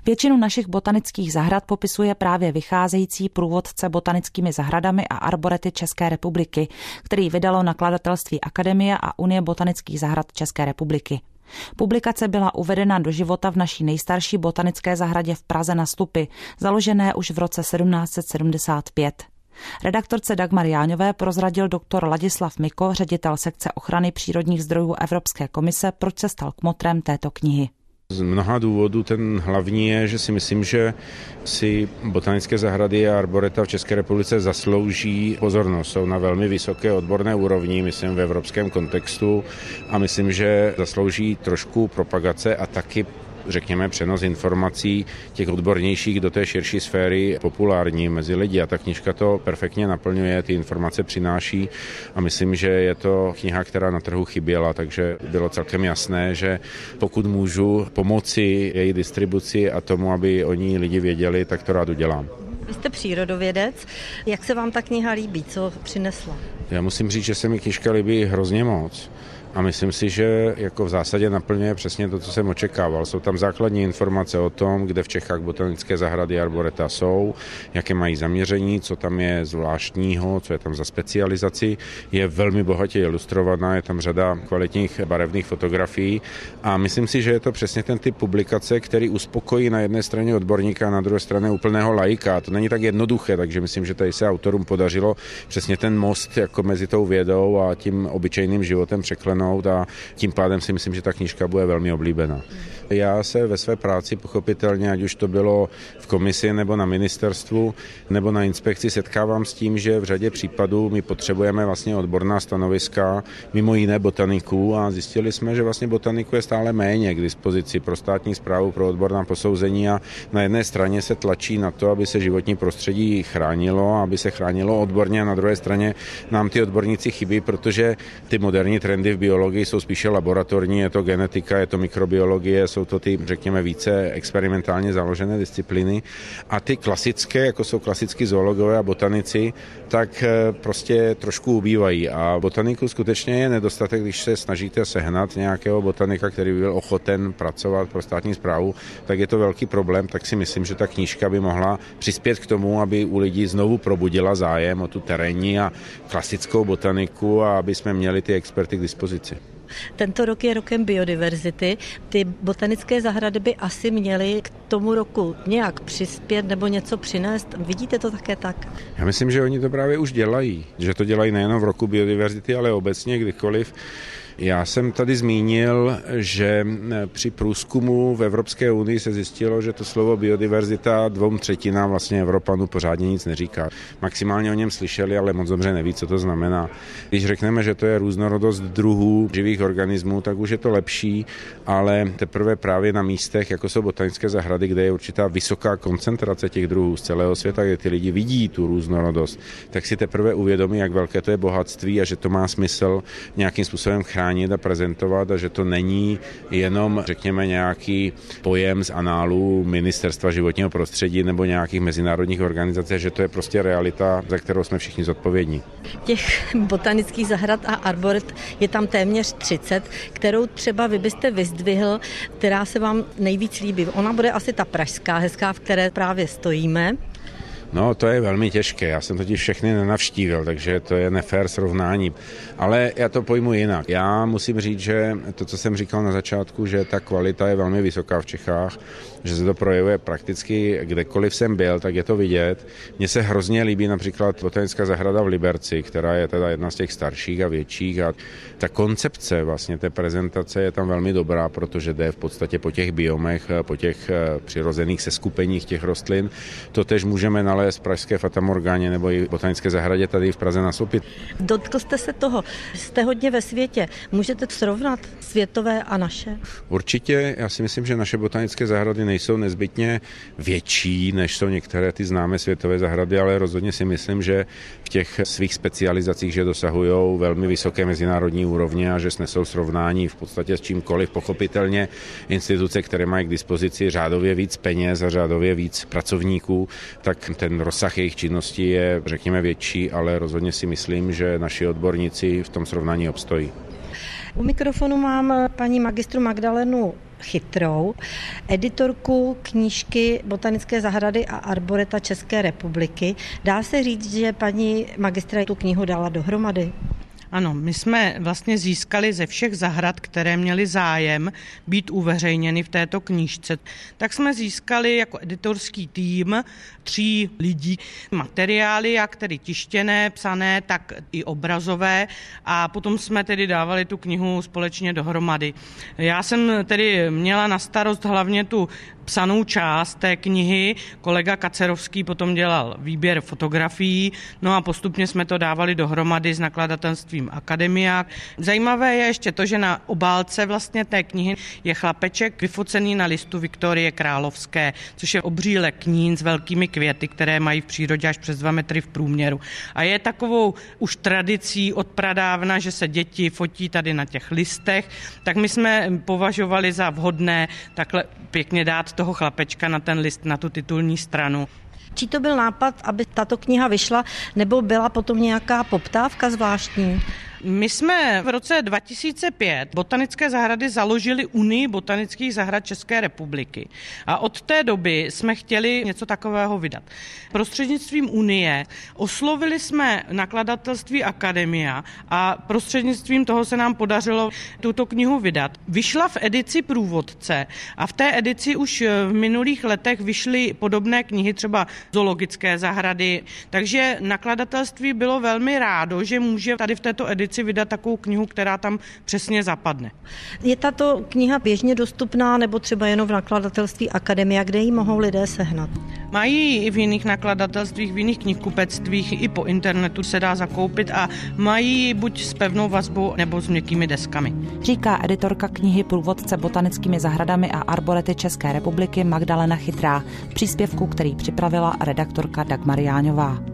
Většinu našich botanických zahrad popisuje právě vycházející průvodce botanickými zahradami a arborety České republiky, který vydalo nakladatelství Akademie a Unie botanických zahrad České republiky. Publikace byla uvedena do života v naší nejstarší botanické zahradě v Praze na Stupy, založené už v roce 1775. Redaktorce Dagmar Jáňové prozradil doktor Ladislav Miko, ředitel sekce ochrany přírodních zdrojů Evropské komise, proč se stal kmotrem této knihy. Z mnoha důvodů ten hlavní je, že si myslím, že si botanické zahrady a arboreta v České republice zaslouží pozornost. Jsou na velmi vysoké odborné úrovni, myslím v evropském kontextu, a myslím, že zaslouží trošku propagace a taky řekněme přenos informací těch odbornějších do té širší sféry populární mezi lidi. A ta knížka to perfektně naplňuje, ty informace přináší a myslím, že je to kniha, která na trhu chyběla, takže bylo celkem jasné, že pokud můžu pomoci její distribuci a tomu, aby o ní lidi věděli, tak to rád udělám. Vy jste přírodovědec. Jak se vám ta kniha líbí? Co přinesla? Já musím říct, že se mi knížka líbí hrozně moc. A myslím si, že jako v zásadě naplňuje přesně to, co jsem očekával. Jsou tam základní informace o tom, kde v Čechách botanické zahrady a arboreta jsou, jaké mají zaměření, co tam je zvláštního, co je tam za specializaci. Je velmi bohatě ilustrovaná, je tam řada kvalitních barevných fotografií a myslím si, že je to přesně ten typ publikace, který uspokojí na jedné straně odborníka a na druhé straně úplného laika. To není tak jednoduché, takže myslím, že tady se autorům podařilo přesně ten most jako mezi tou vědou a tím obyčejným životem překlenout a tím pádem si myslím, že ta knížka bude velmi oblíbená. Já se ve své práci pochopitelně, ať už to bylo v komisi nebo na ministerstvu nebo na inspekci, setkávám s tím, že v řadě případů my potřebujeme vlastně odborná stanoviska, mimo jiné botaniků, a zjistili jsme, že vlastně botaniků je stále méně k dispozici pro státní správu, pro odborná posouzení a na jedné straně se tlačí na to, aby se životní prostředí chránilo, aby se chránilo odborně, a na druhé straně nám ty odborníci chybí, protože ty moderní trendy v biologii jsou spíše laboratorní, je to genetika, je to mikrobiologie, jsou to ty, řekněme, více experimentálně založené disciplíny a ty klasické, jako jsou klasicky zoologové a botanici, tak prostě trošku ubývají a botaniku skutečně je nedostatek, když se snažíte sehnat nějakého botanika, který by byl ochoten pracovat pro státní správu, tak je to velký problém, tak si myslím, že ta knížka by mohla přispět k tomu, aby u lidí znovu probudila zájem o tu terénní a klasickou botaniku a aby jsme měli ty experty k dispozici. Tento rok je rokem biodiverzity. Ty botanické zahrady by asi měly k tomu roku nějak přispět nebo něco přinést. Vidíte to také tak? Já myslím, že oni to právě už dělají. Že to dělají nejen v roku biodiverzity, ale obecně kdykoliv. Já jsem tady zmínil, že při průzkumu v Evropské unii se zjistilo, že to slovo biodiverzita 2/3 vlastně Evropanů pořádně nic neříká. Maximálně o něm slyšeli, ale moc dobře neví, co to znamená. Když řekneme, že to je různorodost druhů živých organismů, tak už je to lepší, ale teprve právě na místech, jako jsou botanické zahrady, kde je určitá vysoká koncentrace těch druhů z celého světa, kde ty lidi vidí tu různorodost, tak si teprve uvědomí, jak velké to je bohatství a že to má smysl nějakým způsobem chránit a prezentovat a že to není jenom, řekněme, nějaký pojem z análů Ministerstva životního prostředí nebo nějakých mezinárodních organizací, že to je prostě realita, za kterou jsme všichni zodpovědní. Těch botanických zahrad a arboret je tam téměř 30, kterou třeba vy byste vyzdvihl, která se vám nejvíc líbí. Ona bude asi ta pražská, hezká, v které právě stojíme. No, to je velmi těžké. Já jsem totiž všechny nenavštívil, takže to je nefér srovnání. Ale já to pojmu jinak. Já musím říct, že to, co jsem říkal na začátku, že ta kvalita je velmi vysoká v Čechách, že se to projevuje prakticky kdekoliv jsem byl, tak je to vidět. Mně se hrozně líbí například botanická zahrada v Liberci, která je teda jedna z těch starších a větších a ta koncepce vlastně té prezentace je tam velmi dobrá, protože jde v podstatě po těch biomech, po těch přirozených seskupeních těch rostlin. To tež můžeme nalézt v pražské Fatamorgáně nebo i botanické zahradě tady v Praze na Sopě. Dotkl jste se toho, jste hodně ve světě. Můžete srovnat světové a naše? Určitě, já si myslím, že naše botanické zahrady nejsou nezbytně větší, než jsou některé ty známé světové zahrady, ale rozhodně si myslím, že v těch svých specializacích, že dosahují velmi vysoké mezinárodní úrovně a že snesou srovnání v podstatě s čímkoliv. Pochopitelně instituce, které mají k dispozici řádově víc peněz a řádově víc pracovníků, tak ten rozsah jejich činnosti je, řekněme, větší, ale rozhodně si myslím, že naši odborníci v tom srovnání obstojí. U mikrofonu mám paní magistru Magdalenu Chytrou, editorku knížky Botanické zahrady a arboreta České republiky. Dá se říct, že paní magistra tu knihu dala dohromady? Ano, my jsme vlastně získali ze všech zahrad, které měly zájem být uveřejněny v této knížce, tak jsme získali jako editorský tým 3 lidí materiály, jak tedy tištěné, psané, tak i obrazové, a potom jsme tedy dávali tu knihu společně dohromady. Já jsem tedy měla na starost hlavně tu psanou část té knihy, kolega Kacerovský potom dělal výběr fotografií, no a postupně jsme to dávali dohromady s nakladatelstvím Akademia. Zajímavé je ještě to, že na obálce vlastně té knihy je chlapeček vyfocený na listu Viktorie Královské, což je obří leknín s velkými květy, které mají v přírodě až přes 2 metry v průměru. A je takovou už tradicí od pradávna, že se děti fotí tady na těch listech, tak my jsme považovali za vhodné takhle pěkně dát toho chlapečka na ten list, na tu titulní stranu. Čí to byl nápad, aby tato kniha vyšla, nebo byla potom nějaká poptávka zvláštní? My jsme v roce 2005 botanické zahrady založili Unii botanických zahrad České republiky a od té doby jsme chtěli něco takového vydat. Prostřednictvím Unie oslovili jsme nakladatelství Akademia a prostřednictvím toho se nám podařilo tuto knihu vydat. Vyšla v edici průvodce a v té edici už v minulých letech vyšly podobné knihy, třeba zoologické zahrady, takže nakladatelství bylo velmi rádo, že může tady v této edici vydat takovou knihu, která tam přesně zapadne. Je tato kniha běžně dostupná nebo třeba jenom v nakladatelství Akademia, kde ji mohou lidé sehnat? Mají i v jiných nakladatelstvích, v jiných knihkupectvích, i po internetu se dá zakoupit a mají buď s pevnou vazbou nebo s měkkými deskami. Říká editorka knihy Průvodce botanickými zahradami a arborety České republiky Magdalena Chytrá, příspěvku, který připravila redaktorka Dagmar Jáňová.